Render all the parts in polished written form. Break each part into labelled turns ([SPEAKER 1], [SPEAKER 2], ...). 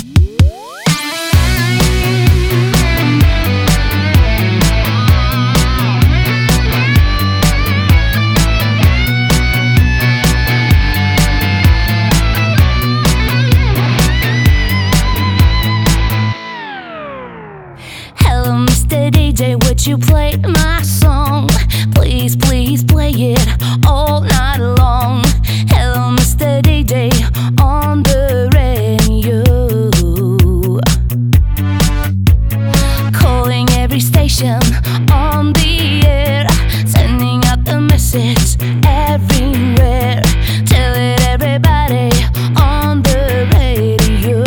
[SPEAKER 1] Hello, Mr. DJ, would you play my song? Please, please play it all night long. Hello, Mr. DJ, on the radio. Calling every station on the air, sending out the message everywhere, telling everybody on the radio.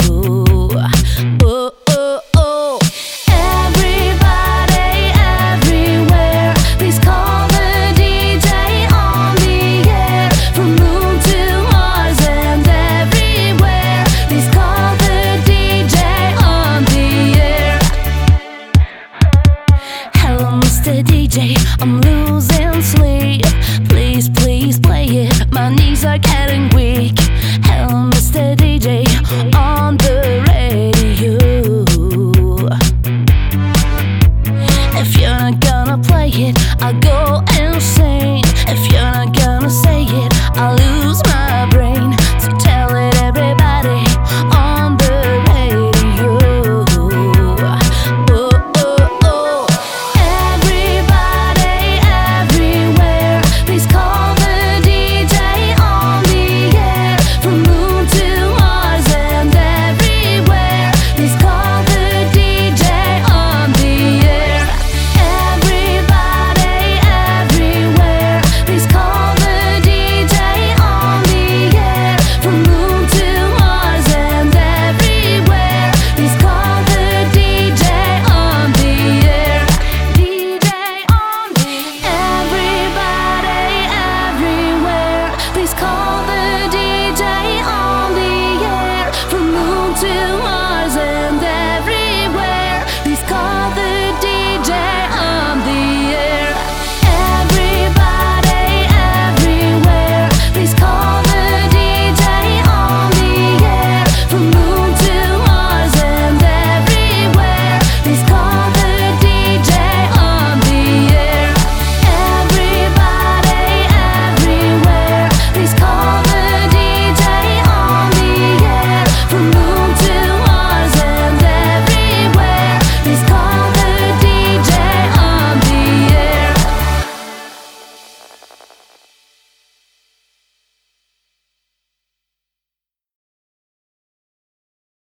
[SPEAKER 1] Oh, oh, oh. Everybody, everywhere, please call the DJ on the air. From moon to Mars and everywhere, please call the DJ on the air. Hello, Mr. DJ, I'm losing